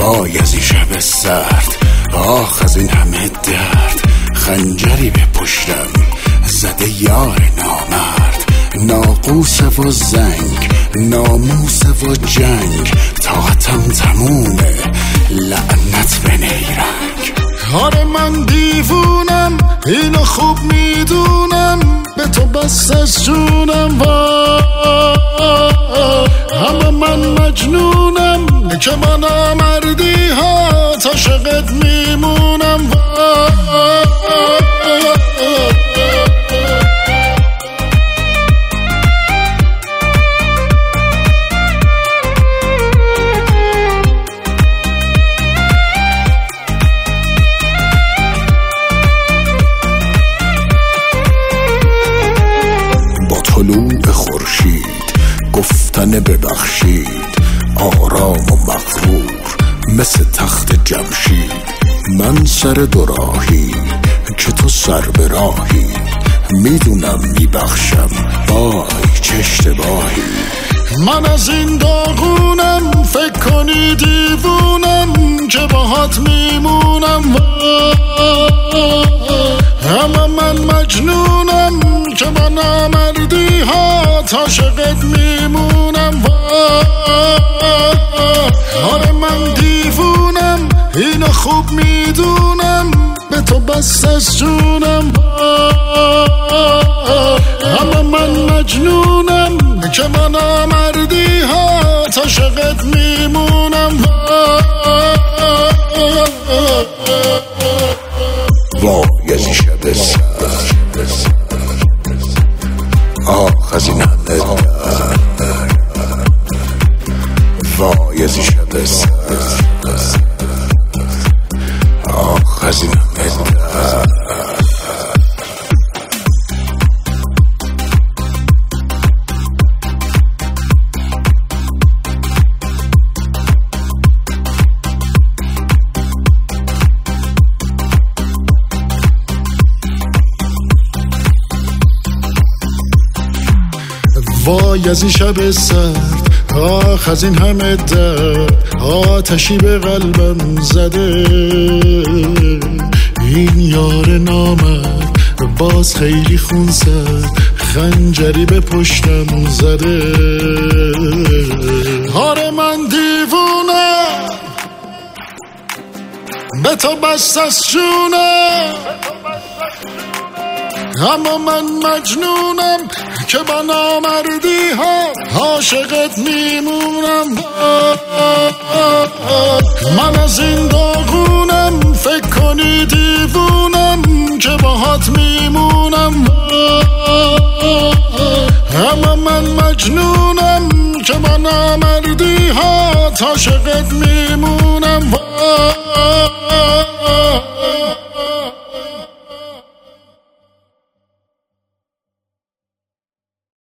وای از این شب سرد، آخ از این همه درد. خنجری به پشتم زده یار نامرد، ناقوس و زنگ، ناموس و جنگ. طاقتم تمومه، لعنت به نیرنگ. آره من دیوونم، اینو خوب میدونم، به تو بس از جونم. اما من مجنونم که من آمردی ها، تا شقت میمونم. طلوع خورشید گفتن ببخشید، آرام و مغرور مثل تخت جمشید. من سر دوراهی که تو سر به راهی، میدونم میبخشم وای چه اشتباهی. من از این داغونم، فکر کنی دیوونم که باهات میمونم. اما من مجنونم که من آمردی ها، تا شقت میمونم. آره من دیوونم، اینو خوب میدونم، به تو بس از جونم. اما من مجنونم که من آمردی ها، تا شقت میمونم. وای از این شب سرد، آخ از این همه درد. وای از این شب سرد، آخ از این همه درد. وای از این شب سرد، آخ از این همه درد. آتشی به قلبم زده، این یار نامرد باز خیلی خون زد، خنجری به پشتم زده. آره من دیوونم، به تو بس از جونم. اما من مجنونم که با نامردی ها، عاشقت میمونم. من از این داغونم، فکر کنی دیوونم که باهات میمونم. اما من مجنونم که با نامردی ها، عاشقت میمونم.